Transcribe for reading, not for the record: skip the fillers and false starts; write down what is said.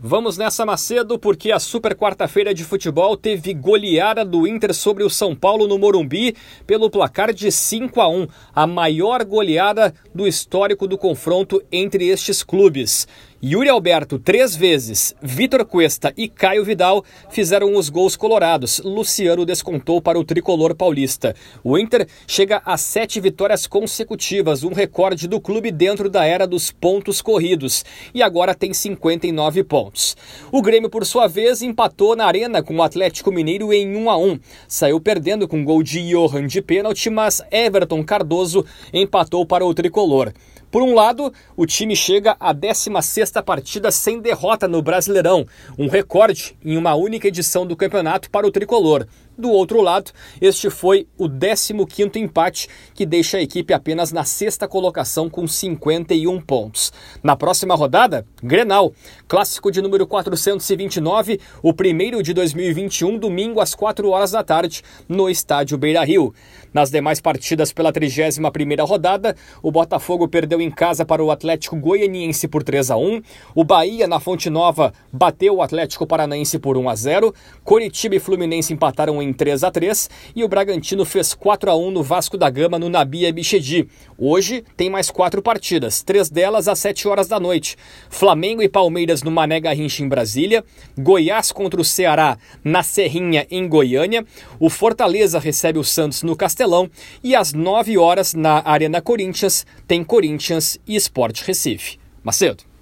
Vamos nessa, Macedo, porque a super quarta-feira de futebol teve goleada do Inter sobre o São Paulo no Morumbi pelo placar de 5-1, a maior goleada do histórico do confronto entre estes clubes. Yuri Alberto 3 vezes, Vitor Cuesta e Caio Vidal fizeram os gols colorados. Luciano descontou para o tricolor paulista. O Inter chega a 7 vitórias consecutivas, um recorde do clube dentro da era dos pontos corridos, e agora tem 59 pontos. O Grêmio, por sua vez, empatou na Arena com o Atlético Mineiro em 1-1. Saiu perdendo com gol de Johan de pênalti, mas Everton Cardoso empatou para o tricolor. Por um lado, o time chega à 16ª partida sem derrota no Brasileirão, um recorde em uma única edição do campeonato para o tricolor. Do outro lado, este foi o 15º empate, que deixa a equipe apenas na 6ª colocação com 51 pontos. Na próxima rodada, Grenal, clássico de número 429, o primeiro de 2021, domingo às 4 horas da tarde, no estádio Beira-Rio. Nas demais partidas pela 31ª rodada, o Botafogo perdeu em casa para o Atlético Goianiense por 3-1, o Bahia, na Fonte Nova, bateu o Atlético Paranaense por 1-0, Coritiba e Fluminense empataram em 3-3 e o Bragantino fez 4-1 no Vasco da Gama no Nabi Abichedi. Hoje tem mais 4 partidas, 3 delas às 7 horas da noite. Flamengo e Palmeiras no Mané Garrincha em Brasília, Goiás contra o Ceará na Serrinha em Goiânia, o Fortaleza recebe o Santos no Castelão e às 9 horas na Arena Corinthians tem Corinthians e Sport Recife. Macedo.